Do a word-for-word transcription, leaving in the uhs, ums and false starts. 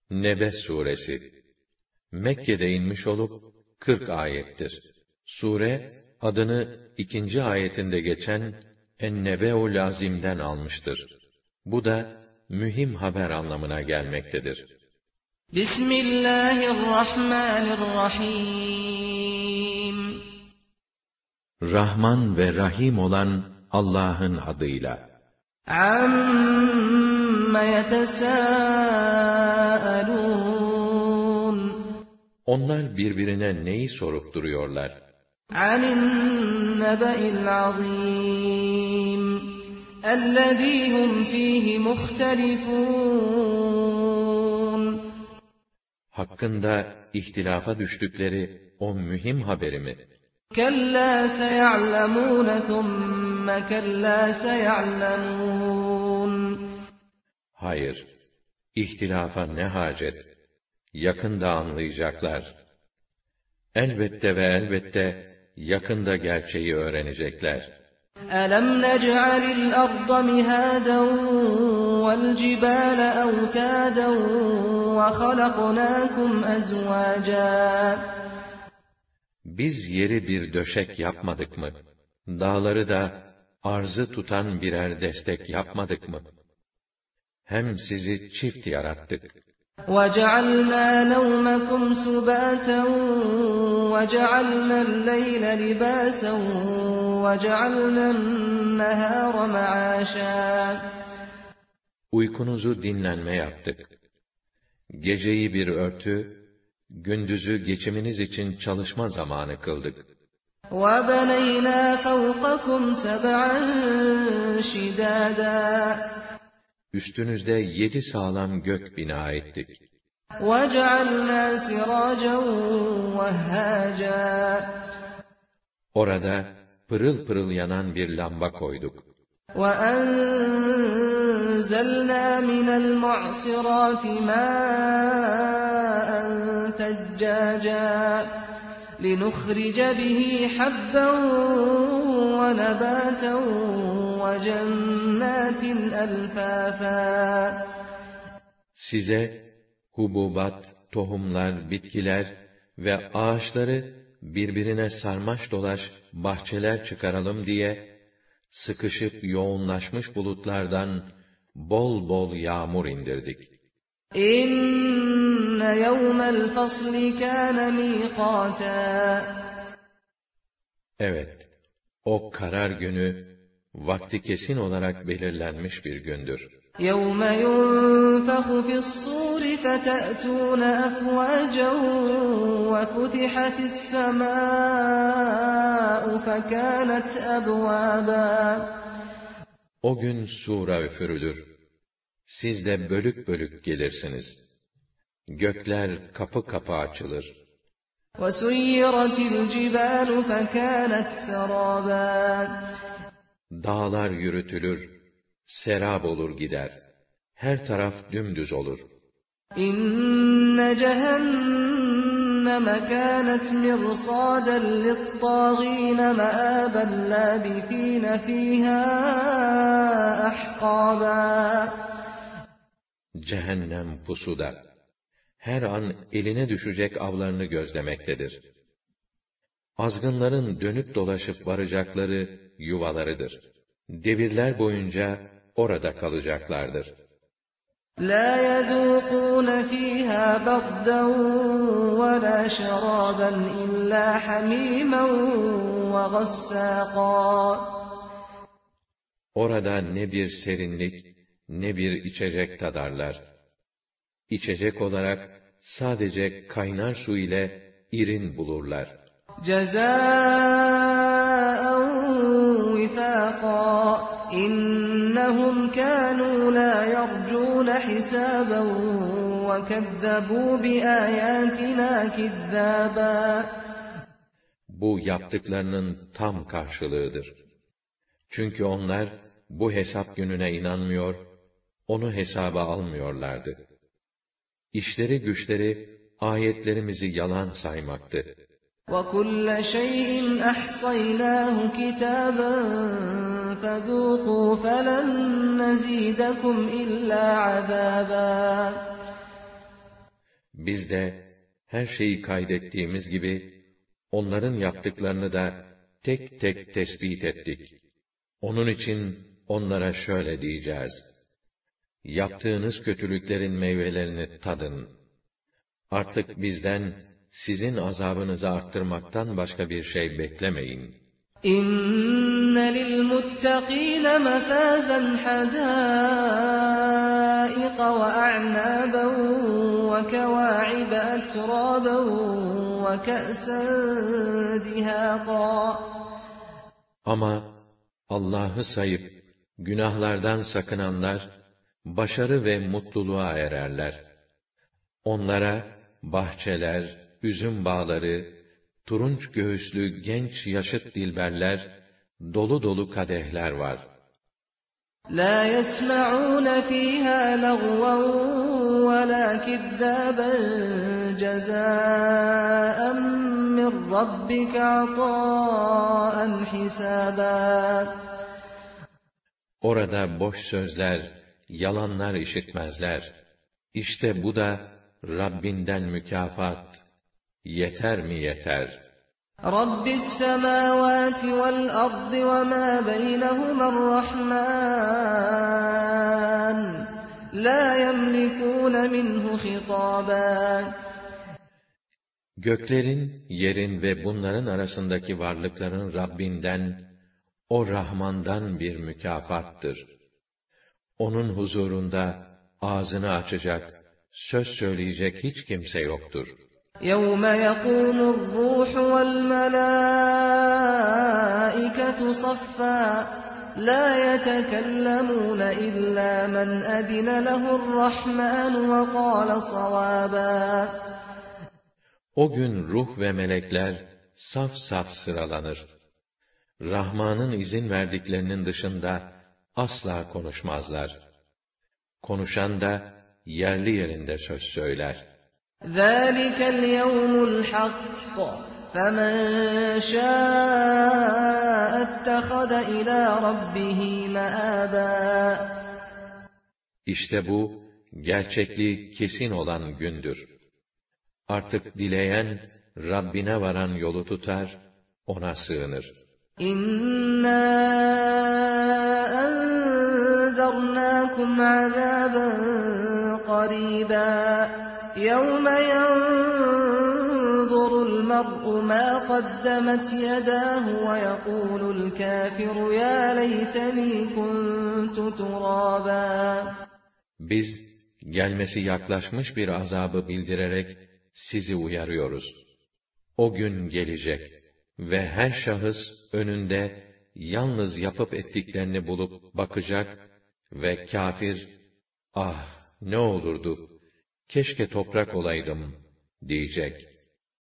Nebe suresi Mekke'de inmiş olup kırk ayettir. Sure adını ikinci ayetinde geçen En-Nebe'ul Azim'den almıştır. Bu da mühim haber anlamına gelmektedir. Bismillahirrahmanirrahim. Rahman ve Rahim olan Allah'ın adıyla. Amma yetesâelûn. Onlar birbirine neyi sorup duruyorlar? Anin nebe'il azîm. Ellezî hum fîhî muhtelifûn. Hakkında ihtilafa düştükleri o mühim haberi mi? Kellâ seya'lemûne thumme kellâ seya'lemûn. Hayır, ihtilafa ne hacet? Yakında anlayacaklar. Elbette ve elbette yakında gerçeği öğrenecekler. Elem nec'alil arda mihâden vel cibâle evtâden ve halaknâkum ezvâcâ. Biz yeri bir döşek yapmadık mı? Dağları da arzı tutan birer destek yapmadık mı? Hem sizi çift yarattık. وَجَعَلْنَا نَوْمَكُمْ سُبَاتًا وَجَعَلْنَا اللَّيْلَ لِبَاسًا وَجَعَلْنَا النَّهَارَ مَعَاشًا. Uykunuzu dinlenme yaptık. Geceyi bir örtü, gündüzü geçiminiz için çalışma zamanı kıldık. وَبَنَيْنَا فَوْقَكُمْ سَبْعًا شِدَادًا. Üstünüzde yedi sağlam gök bina ettik. وَجَعَلْنَا سِرَاجًا وَهَّاجًا. Orada pırıl pırıl yanan bir lamba koyduk. وَأَنزَلْنَا مِنَ الْمُعْصِرَاتِ مَاءً ثَجَّاجًا لِنُخْرِجَ بِهِ حَبًّا وَنَبَاتًا وَجَنَّاتٍ أَلْفَافًا. Size hububat, tohumlar, bitkiler ve ağaçları birbirine sarmaş dolaş bahçeler çıkaralım diye sıkışıp yoğunlaşmış bulutlardan bol bol yağmur indirdik. İnne yevmel fasli kâne mîkâtâ. Evet, o karar günü vakti kesin olarak belirlenmiş bir gündür. يَوْمَ يُنْفَخُ فِي الصُّورِ فَتَأْتُونَ أَفْوَاجًا وَفُتِحَتِ السَّمَاءُ فَكَانَتْ أَبْوَابًا. O gün sura üfürülür. Siz de bölük bölük gelirsiniz. Gökler kapı kapı açılır. وَسُيِّرَتِ الْجِبَالُ فَكَانَتْ سَرَابًا. Dağlar yürütülür, serab olur gider. Her taraf dümdüz olur. İnne cehenneme kânet mirsâden littâgîne meâben lâbithîne fîhâ ahqâbâ. Cehennem pusuda, her an eline düşecek avlarını gözlemektedir. Azgınların dönüp dolaşıp varacakları yuvalarıdır. Devirler boyunca orada kalacaklardır. لَا يَذُوقُونَ فِيهَا بَرْدًا وَلَا شَرَابًا إِلَّا حَمِيمًا وَغَسَّاقًا. Orada ne bir serinlik, ne bir içecek tadarlar. İçecek olarak sadece kaynar su ile irin bulurlar. جَزَاءً وِفَاقًا إِنَّهُمْ كَانُوا لَا يَرْجُونَ حِسَابًا وَكَذَّبُوا بِآيَاتِنَا كِذَّابًا. Bu yaptıklarının tam karşılığıdır. Çünkü onlar bu hesap gününe inanmıyor, onu hesaba almıyorlardı. İşleri güçleri ayetlerimizi yalan saymaktı. وَكُلَّ شَيْءٍ أَحْصَيْنَاهُ كِتَابًا فَذُوقُوا فَلَن نَّزِيدَكُمْ إِلَّا عَذَابًا. Biz de her şeyi kaydettiğimiz gibi, onların yaptıklarını da tek tek tespit ettik. Onun için onlara şöyle diyeceğiz: yaptığınız kötülüklerin meyvelerini tadın. Artık bizden sizin azabınızı arttırmaktan başka bir şey beklemeyin. İnne lil muttakîne mefâzen hadâiqa ve a'nâben ve kewâ'ibe etrâben ve ke'sen dihâqâ. Ama Allah'ı sayıp günahlardan sakınanlar başarı ve mutluluğa ererler. Onlara bahçeler, üzüm bağları, turunç göğüslü genç yaşıt dilberler, dolu dolu kadehler var. لَا يَسْمَعُونَ فِيهَا لَغْوًا وَلَا كِذَّابًا جَزَاءً مِّن رَّبِّكَ عَطَاءً حِسَابًا. Orada boş sözler, yalanlar işitmezler. İşte bu da Rabbinden mükafat. Yeter mi yeter? Rabbis semâvâti vel ardı ve mâ beynehumar-rahmân lâ yemlikûne minhu hitâbân. Göklerin, yerin ve bunların arasındaki varlıkların Rabbinden, o Rahman'dan bir mükafattır. Onun huzurunda ağzını açacak, söz söyleyecek hiç kimse yoktur. يَوْمَ يَقُومُ الرُّوحُ وَالْمَلَائِكَةُ صَفًّا لَا يَتَكَلَّمُونَ إِلَّا مَنْ أَذِنَ لَهُ الرَّحْمَنُ وَقَالَ صَوَابًا. O gün ruh ve melekler saf saf sıralanır. Rahman'ın izin verdiklerinin dışında asla konuşmazlar. Konuşan da yerli yerinde söz söyler. ذَٰلِكَ الْيَوْمُ الْحَقُّ فَمَنْ شَاءَ اتَّخَذَ إِلَى رَبِّهِ مَآبًا. İşte bu, gerçekliği kesin olan gündür. Artık dileyen, Rabbine varan yolu tutar, ona sığınır. İnna enzernakum azaben qariba yevme yanzurul mer'u ma qaddemet yadahu ve yekulul kafiru ya leyteni kuntu turaba. Biz gelmesi yaklaşmış bir azabı bildirerek sizi uyarıyoruz. O gün gelecek ve her şahıs önünde yalnız yapıp ettiklerini bulup bakacak ve kafir, ah ne olurdu, keşke toprak olaydım diyecek.